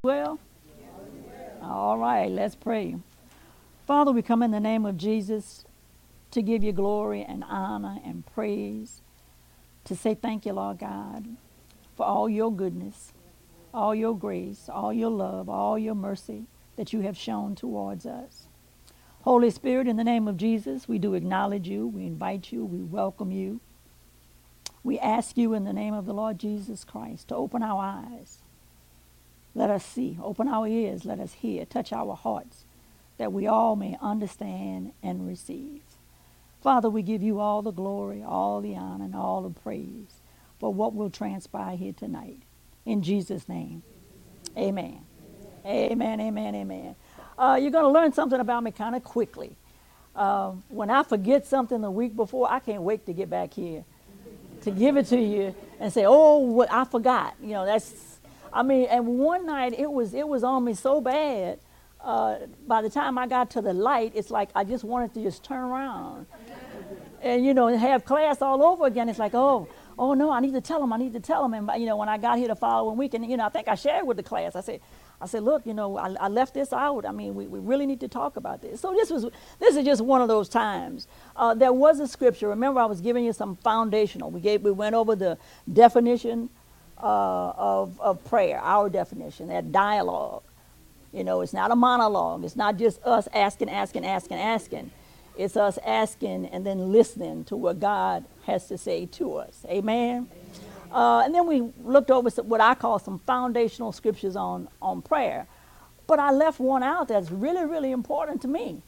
Well, all right, let's pray. Father, we come in the name of Jesus to give you glory and honor and praise, to say thank you, Lord God, for all your goodness, all your grace, all your love, all your mercy that you have shown towards us. Holy Spirit, in the name of Jesus, we do acknowledge you, we invite you, we welcome you. We ask you in the name of the Lord Jesus Christ to open our eyes. Let us see, open our ears, let us hear, touch our hearts, that we all may understand and receive. Father, we give you all the glory, all the honor, and all the praise for what will transpire here tonight. In Jesus' name, amen. Amen, amen, amen. You're going to learn something about me kind of quickly. When I forget something the week before, I can't wait to get back here to give it to you and say, oh, what I forgot. You know, and one night it was on me so bad. By the time I got to the light, it's like I just wanted to just turn around and, have class all over again. It's like, oh no, I need to tell them. And, when I got here the following week, and, I think I shared with the class, I said, look, I left this out. I mean, we really need to talk about this. So this is just one of those times. There was a scripture. Remember, I was giving you some foundational. We went over the definition of prayer, our definition, that dialogue. It's not a monologue. It's not just us asking. It's us asking and then listening to what God has to say to us. Amen. And then we looked over what I call some foundational scriptures on prayer. But I left one out that's really, really important to me.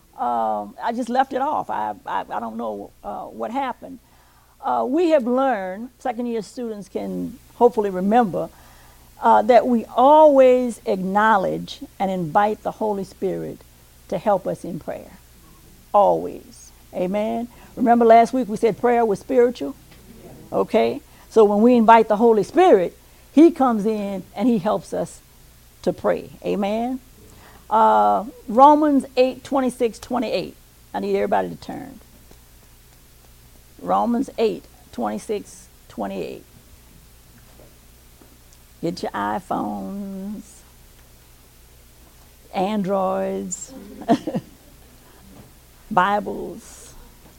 I just left it off. I don't know what happened. We have learned, second-year students can hopefully remember, that we always acknowledge and invite the Holy Spirit to help us in prayer. Always. Amen. Remember last week we said prayer was spiritual? Okay. So when we invite the Holy Spirit, he comes in and he helps us to pray. Amen. Romans 8:26-28. I need everybody to turn. Romans 8:26-28. Get your iPhones, Androids, Bibles,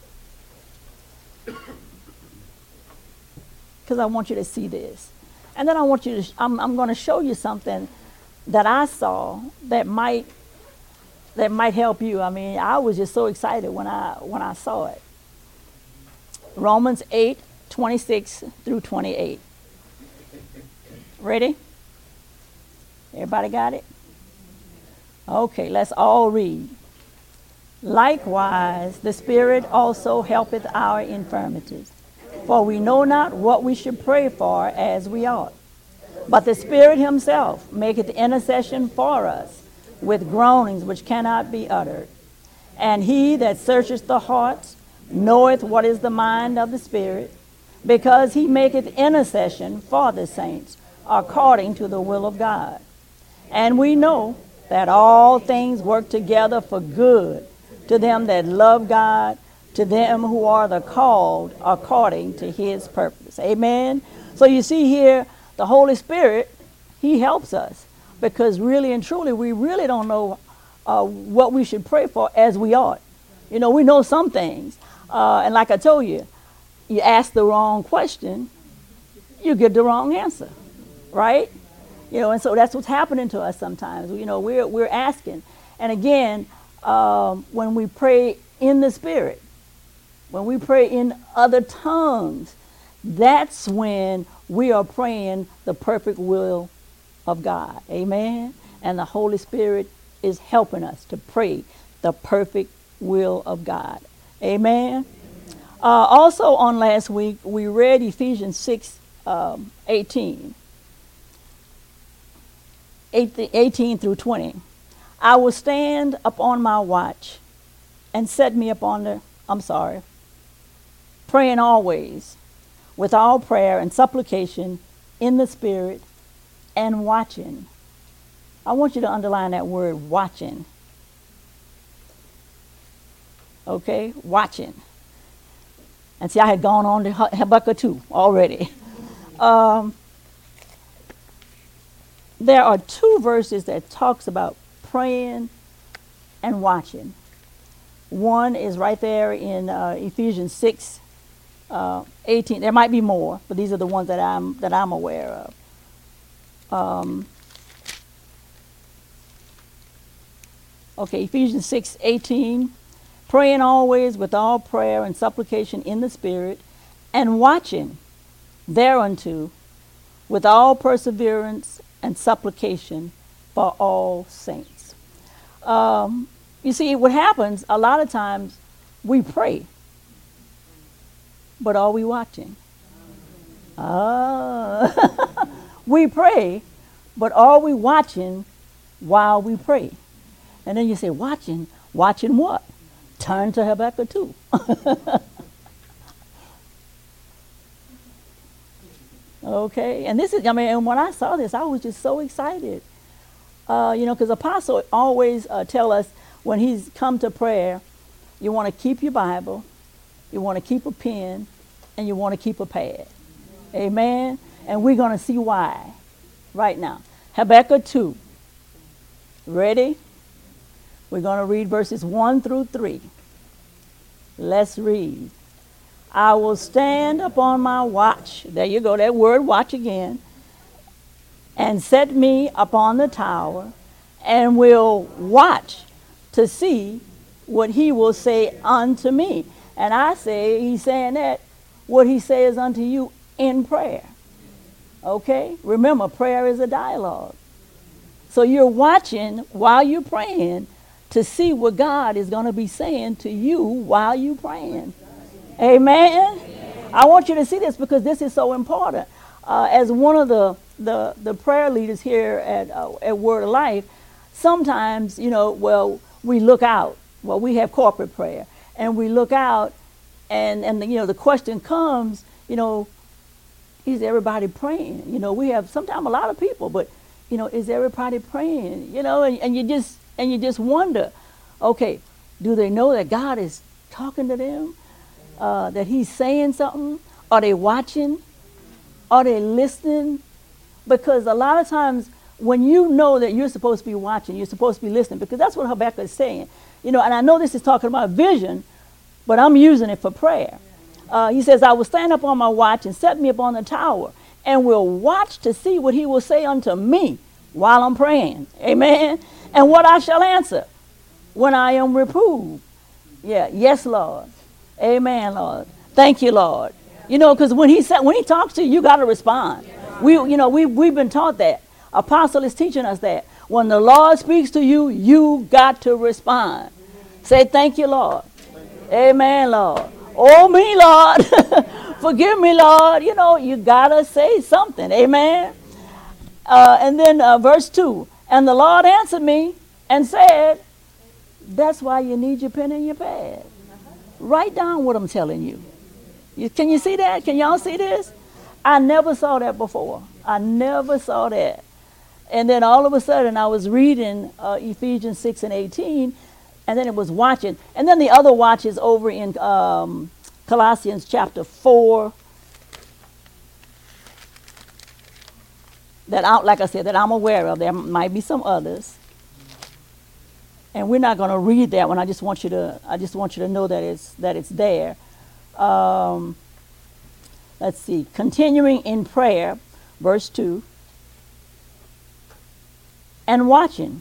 because I want you to see this. And then I want you to, I'm going to show you something that I saw that might help you. I mean, I was just so excited when I saw it. Romans 8:26-28. Ready? Everybody got it? Okay, let's all read. Likewise, the Spirit also helpeth our infirmities, for we know not what we should pray for as we ought. But the Spirit himself maketh intercession for us with groanings which cannot be uttered. And he that searcheth the hearts knoweth what is the mind of the Spirit, because he maketh intercession for the saints according to the will of God. And we know that all things work together for good to them that love God, to them who are the called according to his purpose. Amen. So you see here, the Holy Spirit, he helps us, because really and truly we really don't know what we should pray for as we ought. We know some things. And like I told you, you ask the wrong question, you get the wrong answer. Right? And so that's what's happening to us sometimes. We're asking. And again, when we pray in the Spirit, when we pray in other tongues, that's when we are praying the perfect will of God. Amen? And the Holy Spirit is helping us to pray the perfect will of God. Amen? Also on last week, we read Ephesians 6:18. 18-20. I will stand upon my watch and set me upon praying always with all prayer and supplication in the Spirit and watching. I want you to underline that word, watching. Okay, watching. And see, I had gone on to Habakkuk 2 already. there are two verses that talks about praying and watching. One is right there in Ephesians 6, 18. There might be more, but these are the ones that I'm aware of. Okay, Ephesians 6, 18. Praying always with all prayer and supplication in the Spirit, and watching thereunto with all perseverance and supplication for all saints. You see, what happens, a lot of times we pray, but are we watching? We pray, but are we watching while we pray? And then you say, watching what? Turn to Habakkuk 2. Okay, and this is, and when I saw this, I was just so excited. Because Apostle always tell us when he's come to prayer, you want to keep your Bible, you want to keep a pen, and you want to keep a pad. Amen? And we're going to see why right now. Habakkuk 2. Ready? We're going to read verses 1 through 3. Let's read. I will stand upon my watch. There you go, that word watch again. And set me upon the tower, and will watch to see what he will say unto me. And I say, he's saying that, what he says unto you in prayer. Okay? Remember, prayer is a dialogue. So you're watching while you're praying to see what God is going to be saying to you while you're praying. Amen? I want you to see this because this is so important. As one of the prayer leaders here at Word of Life, sometimes, we look out. Well, we have corporate prayer, and we look out, and the question comes, is everybody praying? We have sometimes a lot of people, but is everybody praying? And you just wonder, okay, do they know that God is talking to them? That he's saying something? Are they watching? Are they listening? Because a lot of times when you know that you're supposed to be watching, you're supposed to be listening, because that's what Habakkuk is saying. And I know this is talking about vision, but I'm using it for prayer. He says, I will stand up on my watch and set me upon the tower, and will watch to see what he will say unto me while I'm praying. Amen. And what I shall answer when I am reproved. Yeah. Yes, Lord. Amen, Lord. Thank you, Lord. Because when he talks to you, you got to respond. We've been taught that. Apostle is teaching us that. When the Lord speaks to you, you got to respond. Say, thank you, Lord. Amen, Lord. Oh, me, Lord. Forgive me, Lord. You got to say something. Amen. And then verse 2. And the Lord answered me and said, that's why you need your pen and your pad. Write down what I'm telling you. Can you see that? Can y'all see this? I never saw that before. I never saw that. And then all of a sudden I was reading Ephesians 6 and 18, and then it was watching. And then the other watch is over in Colossians chapter 4. Like I said, that I'm aware of. There might be some others. And we're not going to read that one. I just want you to know that it's there. Let's see. Continuing in prayer, verse 2. And watching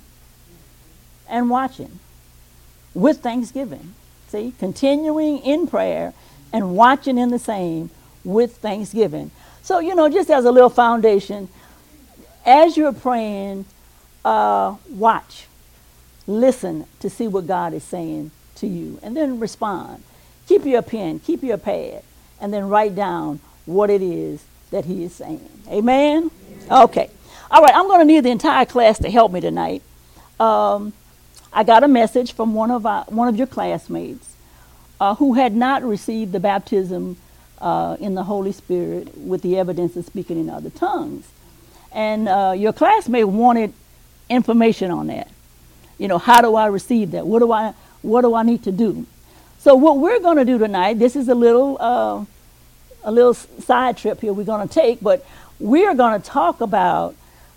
with thanksgiving. See, continuing in prayer and watching in the same with thanksgiving. So, just as a little foundation, as you're praying, watch. Listen to see what God is saying to you, and then respond. Keep your pen, keep your pad, and then write down what it is that he is saying. Amen? Okay. All right, I'm going to need the entire class to help me tonight. I got a message from one of your classmates who had not received the baptism in the Holy Spirit with the evidence of speaking in other tongues. And your classmate wanted information on that. How do I receive that? What do I need to do? So what we're going to do tonight, this is a little side trip here we're going to take, but we're going to talk about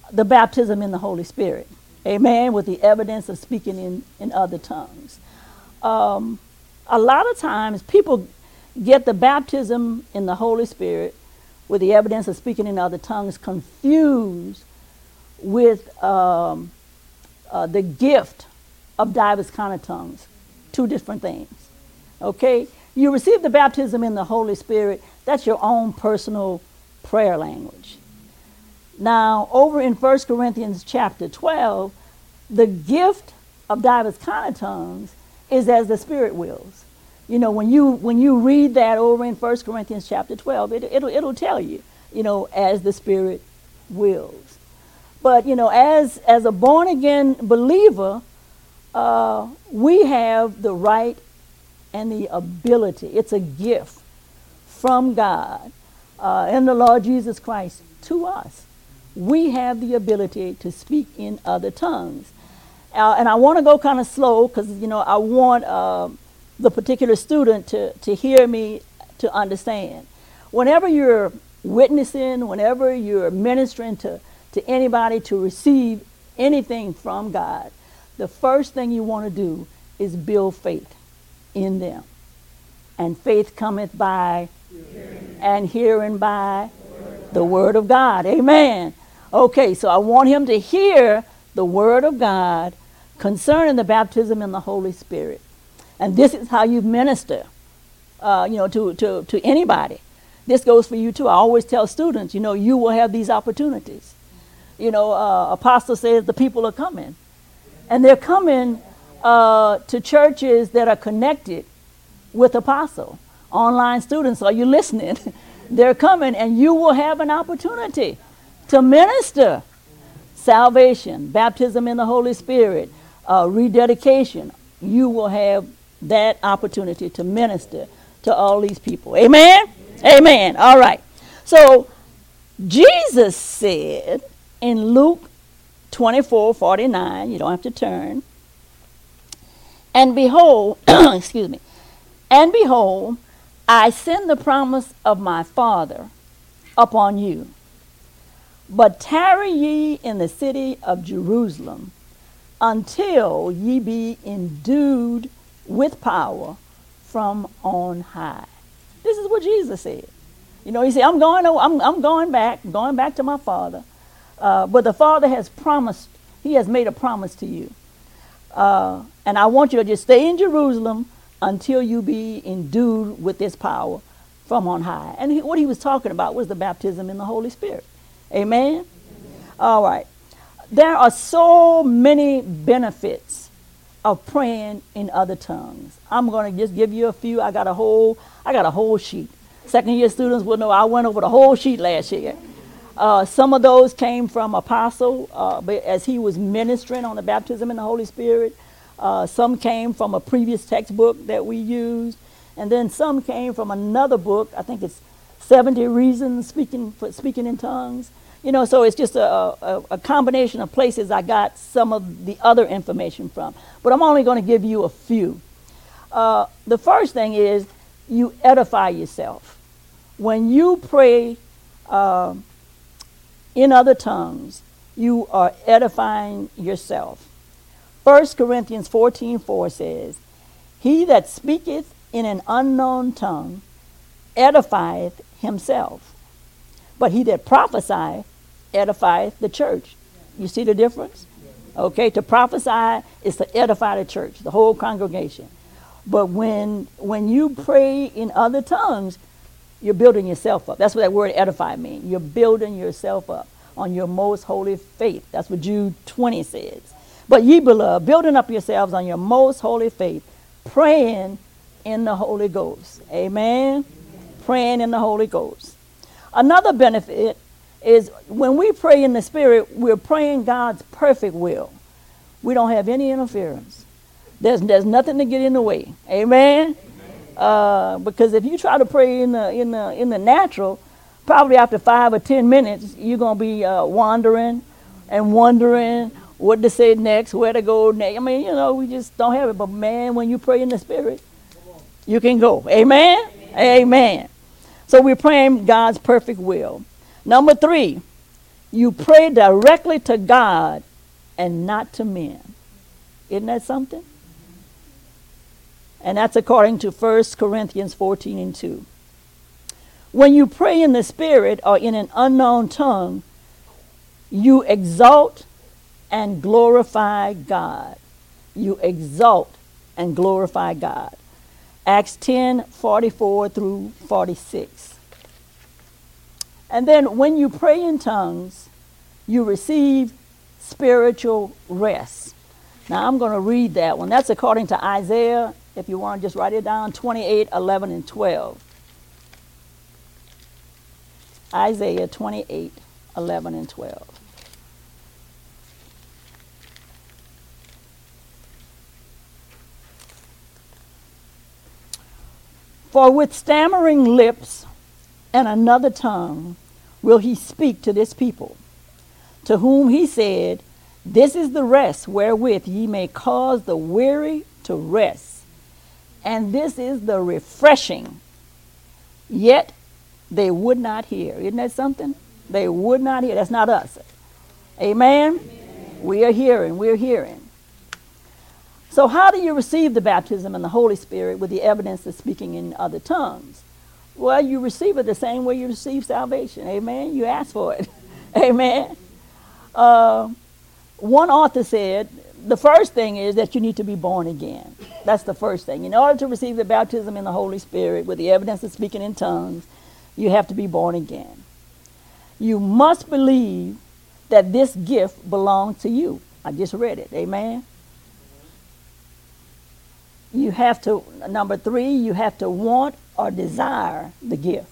the baptism in the Holy Spirit. Amen. With the evidence of speaking in other tongues. A lot of times people get the baptism in the Holy Spirit with the evidence of speaking in other tongues confused with the gift of diverse kind of tongues. Two different things. Okay? You receive the baptism in the Holy Spirit. That's your own personal prayer language. Now, over in 1 Corinthians chapter 12, the gift of diverse kind of tongues is as the Spirit wills. You know, when you read that over in 1 Corinthians chapter 12, it'll tell you, you know, as the Spirit wills. But, you know, as a born-again believer, we have the right and the ability. It's a gift from God and the Lord Jesus Christ to us. We have the ability to speak in other tongues. And I want to go kind of slow because, you know, I want the particular student to hear me, to understand. Whenever you're witnessing, whenever you're ministering to anybody to receive anything from God, the first thing you want to do is build faith in them. And faith cometh by and hearing by the word of God. Amen. Okay, so I want him to hear the word of God concerning the baptism in the Holy Spirit. And this is how you minister, to anybody. This goes for you too. I always tell students, you know, you will have these opportunities. You know, Apostle says the people are coming. And they're coming to churches that are connected with Apostle. Online students, are you listening? They're coming, and you will have an opportunity to minister salvation, baptism in the Holy Spirit, rededication. You will have that opportunity to minister to all these people. Amen? Amen. All right. So Jesus said in Luke 24:49, you don't have to turn, and behold, excuse me, and behold, I send the promise of my Father upon you. But tarry ye in the city of Jerusalem until ye be endued with power from on high. This is what Jesus said. You know, he said, I'm going back to my Father. But the Father has promised, he has made a promise to you. And I want you to just stay in Jerusalem until you be endued with this power from on high. And what he was talking about was the baptism in the Holy Spirit. Amen? All right. There are so many benefits of praying in other tongues. I'm going to just give you a few. I got a whole sheet. Second year students will know I went over the whole sheet last year. Some of those came from Apostle as he was ministering on the baptism in the Holy Spirit. Some came from a previous textbook that we used. And then some came from another book. I think it's 70 Reasons for Speaking in Tongues. You know, so it's just a combination of places I got some of the other information from. But I'm only going to give you a few. The first thing is you edify yourself. When you pray in other tongues, you are edifying yourself. 1 Corinthians 14:4 says, He that speaketh in an unknown tongue edifieth himself, but he that prophesieth edifieth the church. You see the difference? Okay, to prophesy is to edify the church, the whole congregation. But when you pray in other tongues, you're building yourself up. That's what that word edify means. You're building yourself up on your most holy faith. That's what Jude 20 says. But ye beloved, building up yourselves on your most holy faith, praying in the Holy Ghost. Amen? Praying in the Holy Ghost. Another benefit is when we pray in the Spirit, we're praying God's perfect will. We don't have any interference. There's nothing to get in the way. Amen? Because if you try to pray in the natural, probably after 5 or 10 minutes, you're going to be wandering and wondering what to say next, where to go next. I mean, you know, we just don't have it. But man, when you pray in the Spirit, you can go. Amen? Amen. So we're praying God's perfect will. Number 3, You pray directly to God and not to men. Isn't that something? And that's according to 1 Corinthians 14:2. When you pray in the Spirit or in an unknown tongue, you exalt and glorify God. You exalt and glorify God. Acts 10:44 through 46. And then when you pray in tongues, you receive spiritual rest. Now I'm going to read that one. That's according to Isaiah, if you want to just write it down, 28:11 and 12. Isaiah 28:11 and 12. For with stammering lips and another tongue will he speak to this people, to whom he said, this is the rest wherewith ye may cause the weary to rest, and this is the refreshing. Yet they would not hear. Isn't that something? They would not hear. That's not us. Amen? Amen. We are hearing. We're hearing. So how do you receive the baptism in the Holy Spirit with the evidence of speaking in other tongues? Well, you receive it the same way you receive salvation. Amen? You ask for it. Amen? One author said, the first thing is that you need to be born again. That's the first thing. In order to receive the baptism in the Holy Spirit with the evidence of speaking in tongues, you have to be born again. You must believe that this gift belongs to you. I just read it. Amen? You have to, number 3, you have to want or desire the gift.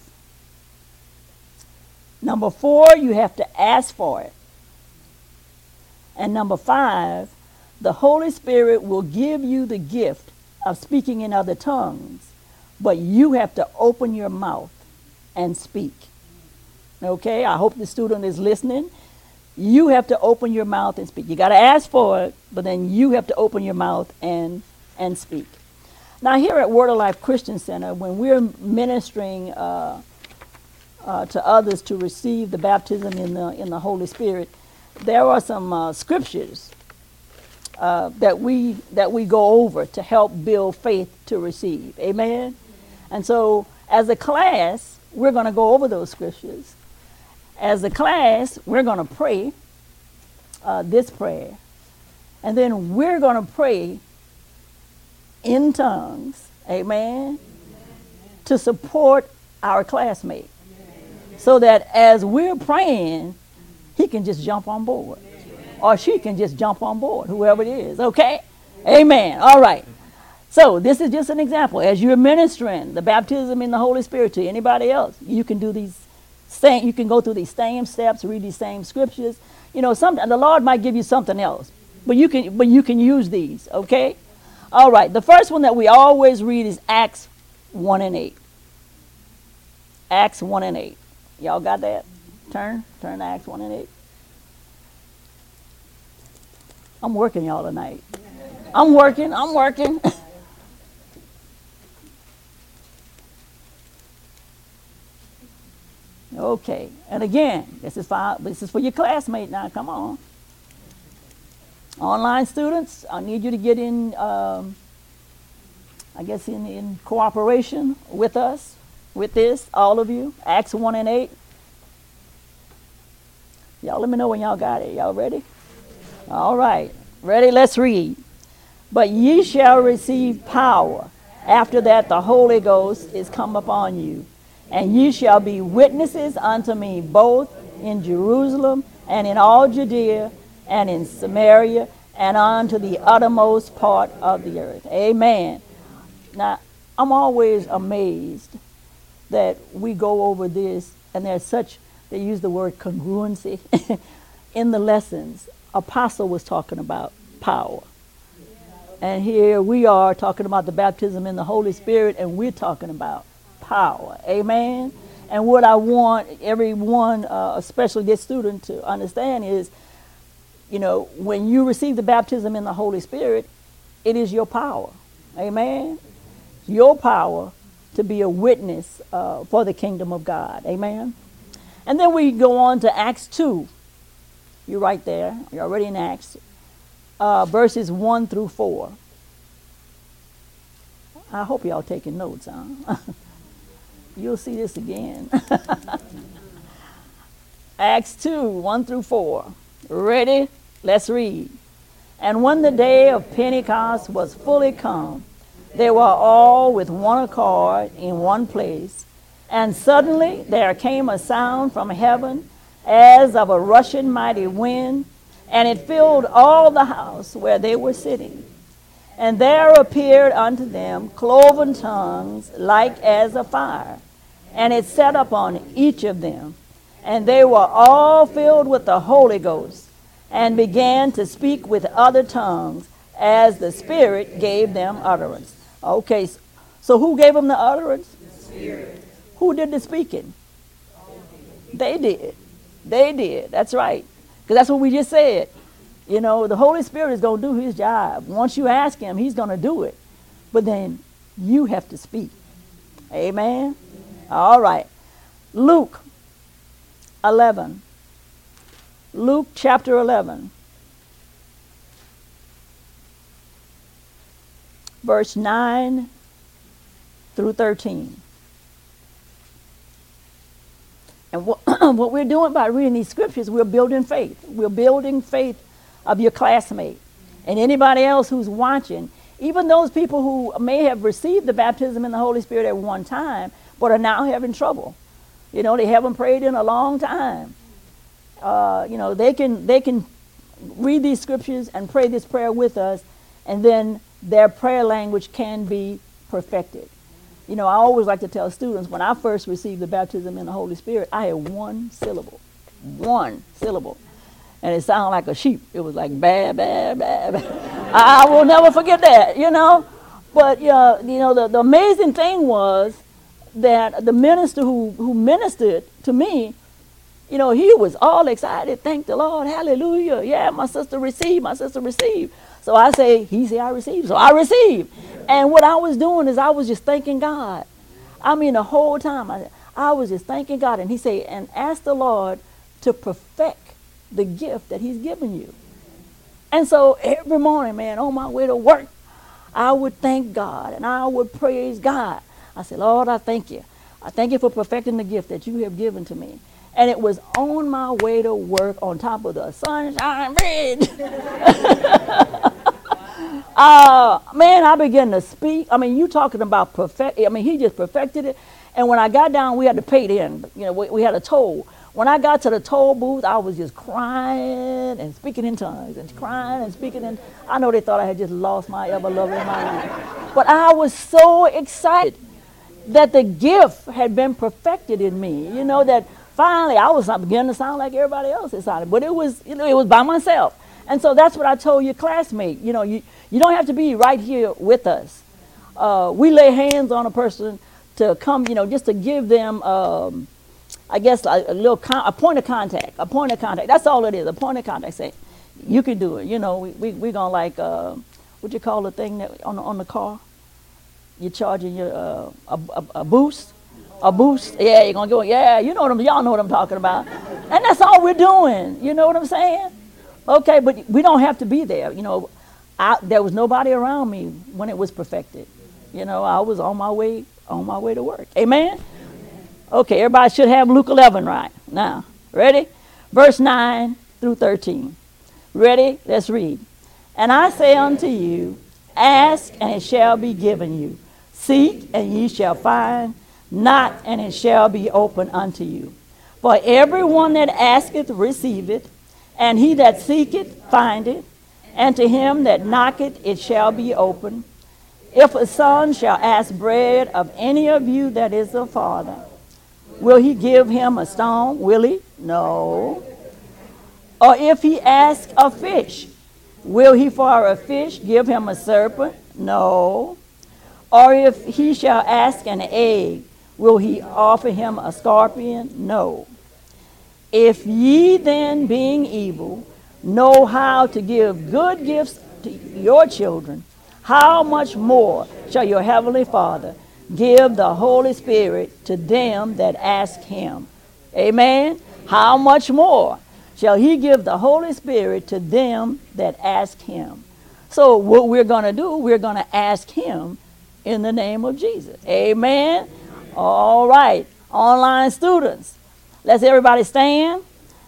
Number 4, you have to ask for it. And number 5, the Holy Spirit will give you the gift of speaking in other tongues, but you have to open your mouth and speak. Okay, I hope the student is listening. You have to open your mouth and speak. You got to ask for it, but then you have to open your mouth and speak. Now here at Word of Life Christian Center, when we're ministering to others to receive the baptism in the Holy Spirit, there are some scriptures that we go over to help build faith to receive. Amen? And so as a class, we're going to go over those scriptures. As a class, we're going to pray this prayer. And then we're going to pray in tongues, amen, to support our classmate. So that as we're praying, he can just jump on board. Or she can just jump on board, whoever it is, okay? Amen. All right. So this is just an example. As you're ministering the baptism in the Holy Spirit to anybody else, you can do these same, you can go through these same steps, read these same scriptures. You know, the Lord might give you something else, but you can use these, okay? All right. The first one that we always read is Acts 1 and 8. Acts 1 and 8. Y'all got that? Turn to Acts 1 and 8. I'm working y'all tonight. I'm working. Okay. And again, this is for your classmate now. Come on. Online students, I need you to get in, in cooperation with us, with this, all of you. Acts 1 and 8. Y'all let me know when y'all got it. Y'all ready? All right. Ready? Let's read. But ye shall receive power. After that the Holy Ghost is come upon you. And ye shall be witnesses unto me both in Jerusalem and in all Judea and in Samaria and unto the uttermost part of the earth. Amen. Now, I'm always amazed that we go over this and they use the word congruency in the lessons. Apostle was talking about power. And here we are talking about the baptism in the Holy Spirit, and we're talking about power. Amen. And what I want everyone, especially this student, to understand is, you know, when you receive the baptism in the Holy Spirit, it is your power. Amen. Your power to be a witness for the kingdom of God. Amen. And then we go on to Acts 2, You're right there. You're already in Acts. Verses 1 through 4. I hope y'all taking notes, huh? You'll see this again. Acts 2, 1 through 4. Ready? Let's read. And when the day of Pentecost was fully come, they were all with one accord in one place. And suddenly there came a sound from heaven as of a rushing mighty wind, and it filled all the house where they were sitting. And there appeared unto them cloven tongues like as of fire, and it sat upon each of them. And they were all filled with the Holy Ghost, and began to speak with other tongues as the Spirit gave them utterance. Okay, so who gave them the utterance? The Spirit. Who did the speaking? They did. They did. That's right. Because that's what we just said. You know, the Holy Spirit is going to do his job. Once you ask him, he's going to do it. But then you have to speak. Amen? All right. Luke 11. Luke chapter 11. Verse 9 through 13. And what we're doing by reading these scriptures, we're building faith. We're building faith of your classmate and anybody else who's watching, even those people who may have received the baptism in the Holy Spirit at one time, but are now having trouble. You know, they haven't prayed in a long time. You know, they can read these scriptures and pray this prayer with us, and then their prayer language can be perfected. You know, I always like to tell students, when I first received the baptism in the Holy Spirit, I had one syllable. And it sounded like a sheep. It was like, bah, bah, bah, bah. I will never forget that, you know. But, you know, the amazing thing was that the minister who ministered to me, you know, he was all excited. Thank the Lord. Hallelujah. Yeah, my sister received. So I say, he said I received. So I received. And what I was doing is I was just thanking God. I mean, the whole time I was just thanking God. And he said, and ask the Lord to perfect the gift that he's given you. And so every morning, man, on my way to work, I would thank God and I would praise God. I said, Lord, I thank you. I thank you for perfecting the gift that you have given to me. And it was on my way to work on top of the Sunshine Bridge. Man, I began to speak. I mean, you talking about perfect. I mean, he just perfected it. And when I got down, we had to pay it in. You know, we had a toll. When I got to the toll booth, I was just crying and speaking in tongues and crying and speaking in. I know they thought I had just lost my ever-loving mind. But I was so excited that the gift had been perfected in me. You know, that finally I was beginning to sound like everybody else had sounded. But it was, you know, it was by myself. And so that's what I told your classmate. You know, you don't have to be right here with us. We lay hands on a person to come, you know, just to give them, I guess, a point of contact. A point of contact. That's all it is, a point of contact. Say, you can do it. You know, we're going to like, what you call the thing that on the car? You're charging your, a boost? A boost? Yeah, you're going to go, yeah, you know what y'all know what I'm talking about. And that's all we're doing. You know what I'm saying? Okay, but we don't have to be there. You know, there was nobody around me when it was perfected. You know, I was on my way to work. Amen? Okay, everybody should have Luke 11 right. Now, ready? Verse 9 through 13. Ready? Let's read. And I say unto you, ask and it shall be given you. Seek and ye shall find. Knock and it shall be opened unto you. For everyone that asketh receiveth, and he that seeketh findeth, and to him that knocketh it shall be opened. If a son shall ask bread of any of you that is a father, will he give him a stone? Will he? No. Or if he ask a fish, will he for a fish give him a serpent? No. Or if he shall ask an egg, will he offer him a scorpion? No. If ye then, being evil, know how to give good gifts to your children, how much more shall your heavenly Father give the Holy Spirit to them that ask him? Amen. How much more? shall he give the Holy Spirit to them that ask him. So what we're going to do, we're going to ask him in the name of Jesus. Amen. All right. Online students, let's everybody stand.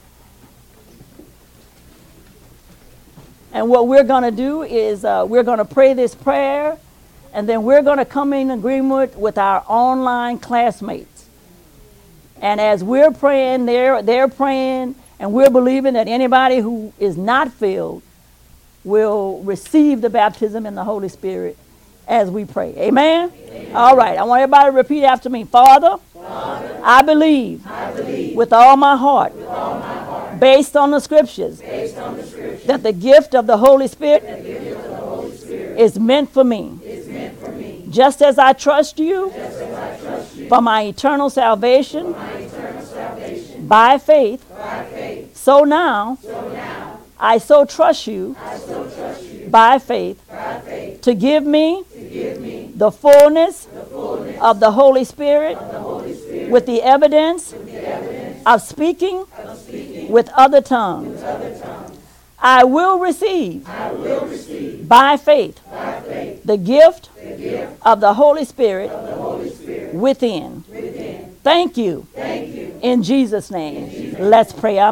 And what we're going to do is we're going to pray this prayer, and then we're going to come in agreement with our online classmates. And as we're praying, they're praying, and we're believing that anybody who is not filled will receive the baptism in the Holy Spirit as we pray. Amen? Amen. All right. I want everybody to repeat after me. Father, I believe with all my heart, based on the scriptures, that the gift of the Holy Spirit is meant for me. Just as I trust you for my eternal salvation by faith, so now I so trust you by faith to give me the fullness of the Holy Spirit with the evidence of speaking with other tongues. I will receive by faith the gift of the Holy Spirit within. Thank you. In Jesus' name. Let's pray. You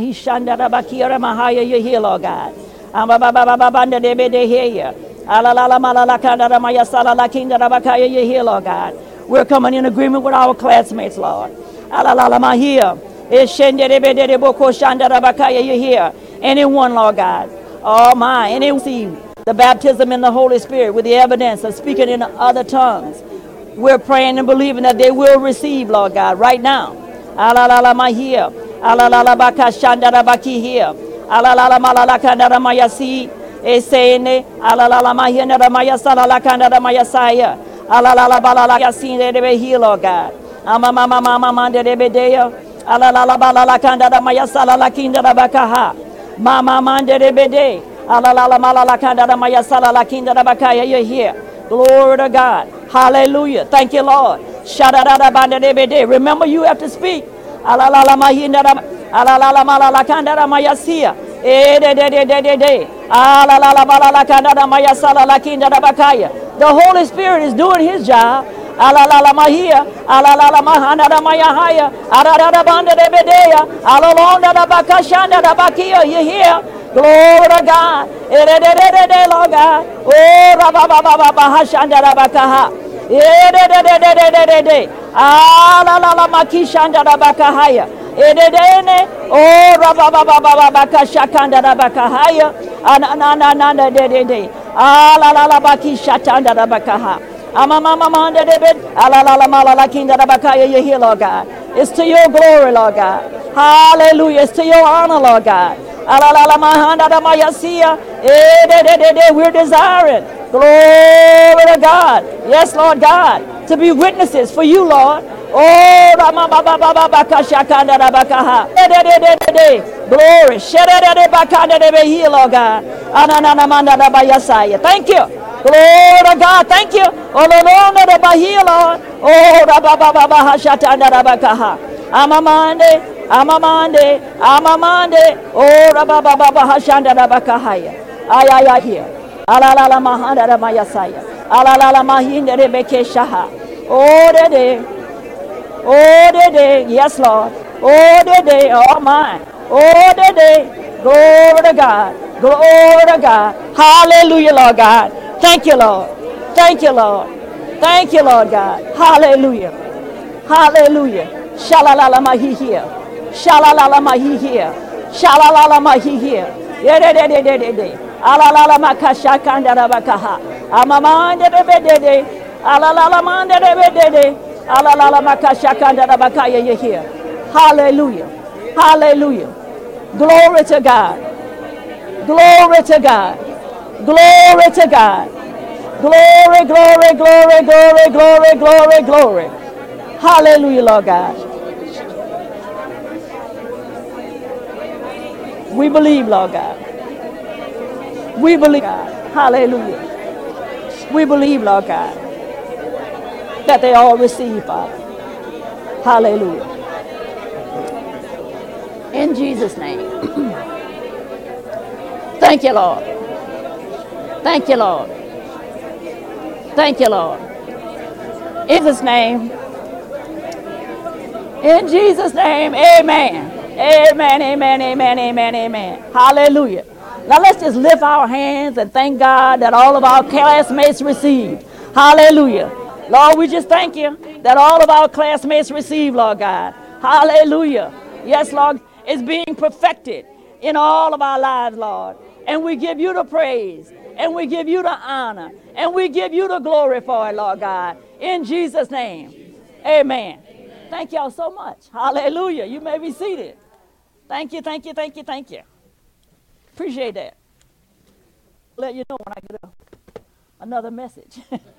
hear, Lord God. You hear, Lord God. We're coming in agreement with our classmates, Lord. You hear. Anyone, Lord God. Oh my. Anyone receive the baptism in the Holy Spirit with the evidence of speaking in other tongues. We're praying and believing that they will receive, Lord God, right now. Here. Here. Here, Lord God. Mama mandere bede. You're here. Glory to God. Hallelujah. Thank you, Lord. Remember, you have to speak. The Holy Spirit is doing his job. You hear? Glory to God. Lord God. Oh, you hear, Lord God. It's to your glory, Lord God. Hallelujah. It's to your honor, Lord God. We're desiring, glory to God. Yes, Lord God, to be witnesses for you, Lord. Oh, glory. Here, Lord God. Thank you. Glory to God. Thank you. Oh, Lord. Amamande. Oh, Rababa Hashanda Rabakahaya. Ay, here. Alala Mahanda Ramayasaya. Alala Mahinda Rebeke Shaha. Oh, the day. Yes, Lord. Oh, the day. Oh, my. Oh, the day. Glory to God. Glory to God. Hallelujah, Lord God. Thank you, Lord. Thank you, Lord. Thank you, Lord God. Hallelujah. Hallelujah. Shalalala Mahi here. Shalalala Mahi here. Shalalala Mahi here. Yedede. Alalala Makasha Kandarabakaha. Amamande Rebede. Alalala Mande Rebede. Alalala Makasha Kandarabakaya. You here. Hallelujah. Hallelujah. Glory to God. Glory to God. Glory to God. Glory. Hallelujah, Lord God. We believe, Lord God. We believe, God. Hallelujah. We believe, Lord God, that they all receive, Father. Hallelujah. In Jesus' name. Thank you, Lord. Thank you, Lord. Thank you, Lord. In Jesus' name. In Jesus' name, amen. Amen, amen, amen, amen, amen. Hallelujah. Now let's just lift our hands and thank God that all of our classmates received. Hallelujah. Lord, we just thank you that all of our classmates received, Lord God. Hallelujah. Yes, Lord, it's being perfected in all of our lives, Lord. And we give you the praise, and we give you the honor, and we give you the glory for it, Lord God. In Jesus' name, amen. Thank y'all so much. Hallelujah. You may be seated. Thank you, thank you, thank you, thank you. Appreciate that. Let you know when I get another message.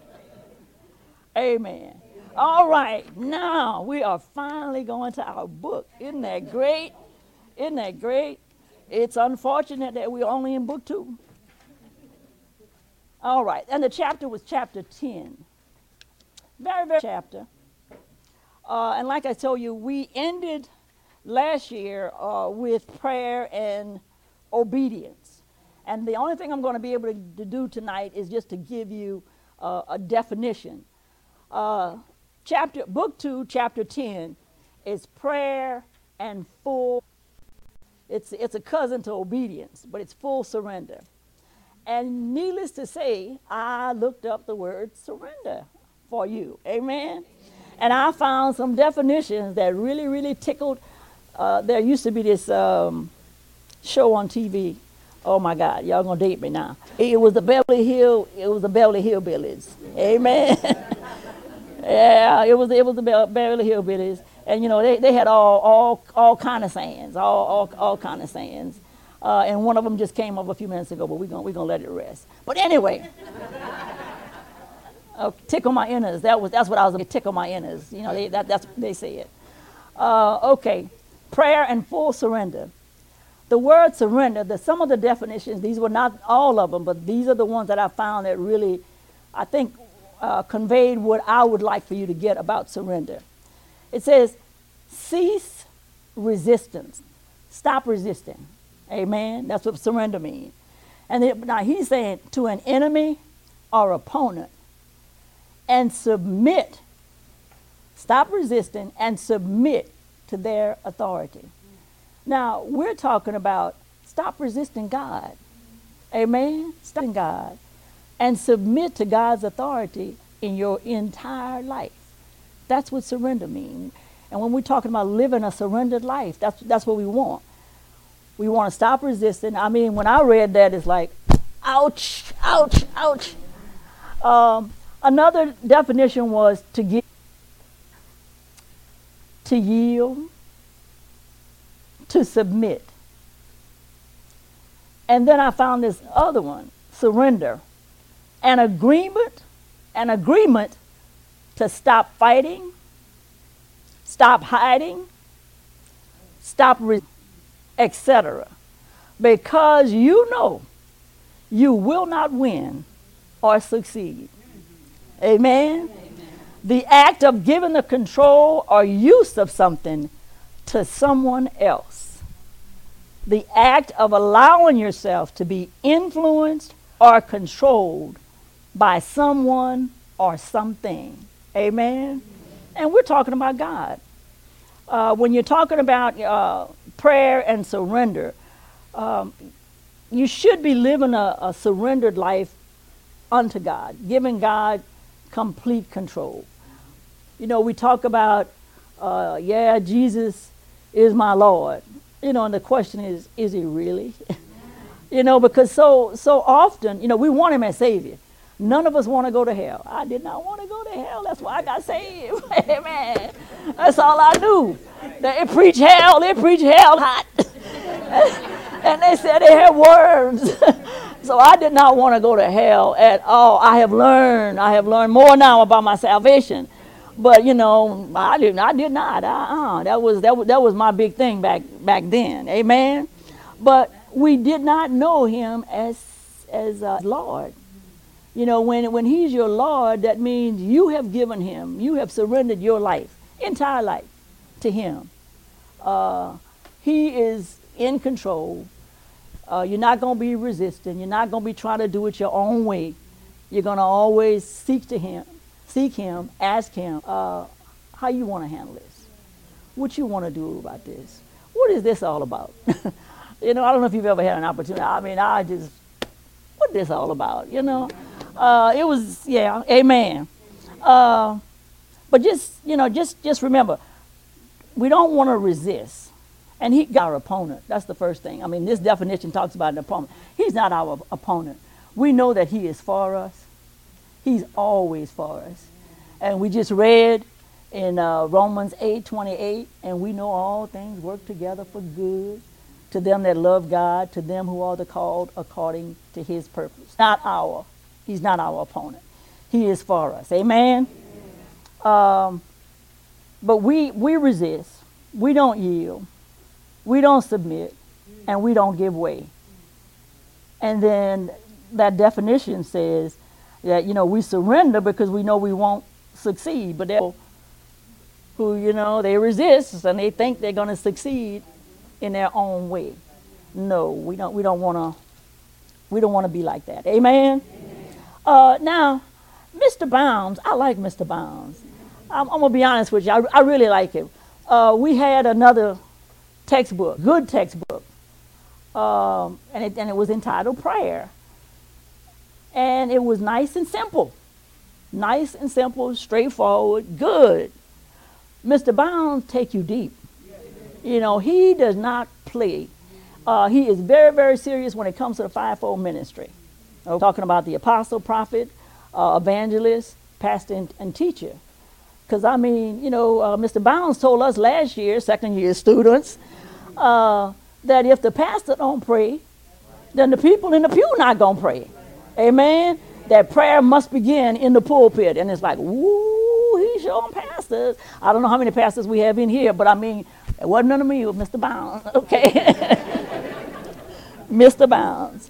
Amen. All right, now we are finally going to our book. Isn't that great? Isn't that great? It's unfortunate that we're only in book 2. All right, and the chapter was chapter 10. Very, very chapter. And like I told you, we ended last year with prayer and obedience. And the only thing I'm going to be able to do tonight is just to give you a definition. Book 2, chapter 10 is prayer and full. It's a cousin to obedience, but it's full surrender. And needless to say, I looked up the word surrender for you. Amen. And I found some definitions that really, really tickled. There used to be this show on TV. Oh my God, y'all gonna date me now. It was the Beverly Hillbillies. Amen. Yeah, it was the Beverly Hillbillies, and you know they had all kind of sayings, all kind of sayings, and one of them just came up a few minutes ago, but we're gonna let it rest. But anyway. Tickle my innards. That's what I was going to tickle my innards. You know, that's what they said. Okay, prayer and full surrender. The word surrender. Some of the definitions. These were not all of them, but these are the ones that I found that really, I think, conveyed what I would like for you to get about surrender. It says, cease resistance. Stop resisting. Amen. That's what surrender means. And now he's saying to an enemy or opponent. And submit, stop resisting, and submit to their authority. Now, we're talking about stop resisting God. Amen? Stop God. And submit to God's authority in your entire life. That's what surrender means. And when we're talking about living a surrendered life, that's what we want. We want to stop resisting. I mean, when I read that, it's like, ouch, ouch, ouch. Another definition was to give, to yield, to submit. And then I found this other one, surrender. An agreement to stop fighting, stop hiding, stop, etc. Because you know you will not win or succeed. Amen? Amen. The act of giving the control or use of something to someone else. The act of allowing yourself to be influenced or controlled by someone or something. Amen? And we're talking about God. When you're talking about prayer and surrender, you should be living a surrendered life unto God, giving God complete control. You know, we talk about, Jesus is my Lord. You know, and the question is he really? You know, because so often, you know, we want him as Savior. None of us want to go to hell. I did not want to go to hell. That's why I got saved. Amen. That's all I knew. They preach hell hot. And they said they had worms. So I did not want to go to hell at all. I have learned more now about my salvation. But you know, I did not. That was my big thing back then. Amen. But we did not know him as Lord. You know, when he's your Lord, that means you have given him, you have surrendered your life, entire life, to him. He is in control. You're not going to be resistant. You're not going to be trying to do it your own way. You're going to always seek him, ask him, how you want to handle this? What you want to do about this? What is this all about? I don't know if you've ever had an opportunity. What this all about? It was, yeah, amen. But just remember, we don't want to resist. And he got our opponent. That's the first thing. I mean, this definition talks about an opponent. He's not our opponent. We know that he is for us. He's always for us. And we just read in Romans 8:28, and we know all things work together for good to them that love God, to them who are the called according to his purpose. He's not our opponent. He is for us. Amen? But we resist. We don't yield. We don't submit, and we don't give way. And then that definition says that, we surrender because we know we won't succeed. But who, they resist and they think they're going to succeed in their own way. No, we don't want to be like that. Amen? Now, Mr. Bounds, I like Mr. Bounds. I'm going to be honest with you. I really like him. We had another textbook, good textbook, and it was entitled Prayer. And it was nice and simple, straightforward, good. Mr. Bounds take you deep. He does not play. He is very, very serious when it comes to the fivefold ministry. Talking about the apostle, prophet, evangelist, pastor, and teacher. Because, Mr. Bounds told us last year, second-year students, that if the pastor don't pray, then the people in the pew not going to pray. Amen? That prayer must begin in the pulpit. And it's like, woo, he's showing pastors. I don't know how many pastors we have in here, but it wasn't none of me, it was Mr. Bounds. Okay? Mr. Bounds.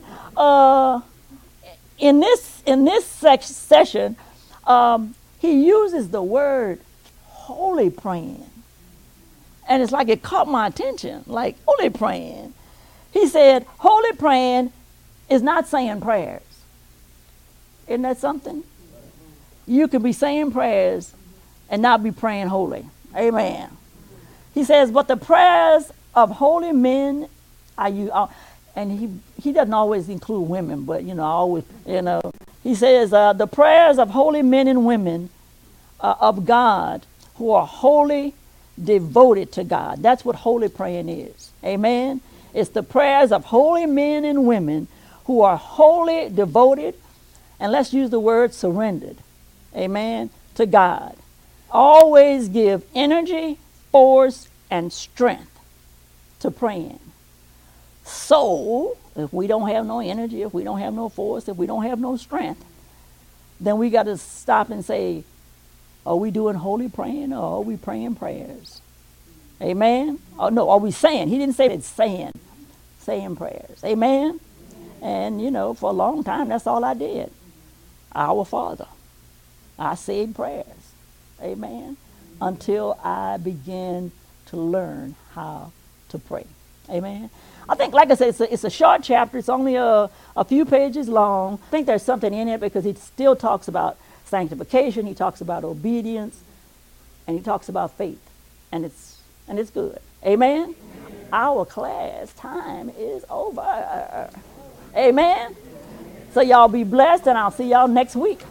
In this session, he uses the word holy praying. And it's like it caught my attention, like holy praying. He said, holy praying is not saying prayers. Isn't that something? You could be saying prayers and not be praying holy. Amen. He says, but the prayers of holy men are you. And he doesn't always include women, but he says the prayers of holy men and women of God who are wholly devoted to God. That's what holy praying is. Amen. It's the prayers of holy men and women who are wholly devoted, and let's use the word surrendered. Amen. To God. Always give energy, force, and strength to praying. So, if we don't have no energy, if we don't have no force, if we don't have no strength, then we got to stop and say, are we doing holy praying or are we praying prayers? Amen? Oh, no, are we saying? He didn't say it's saying prayers. Amen? And, for a long time, that's all I did. Our Father. I said prayers. Amen? Until I began to learn how to pray. Amen? I think, like I said, it's a short chapter. It's only a few pages long. I think there's something in it because he still talks about sanctification. He talks about obedience. And he talks about faith. And it's good. Amen? Our class time is over. Amen? So y'all be blessed, and I'll see y'all next week.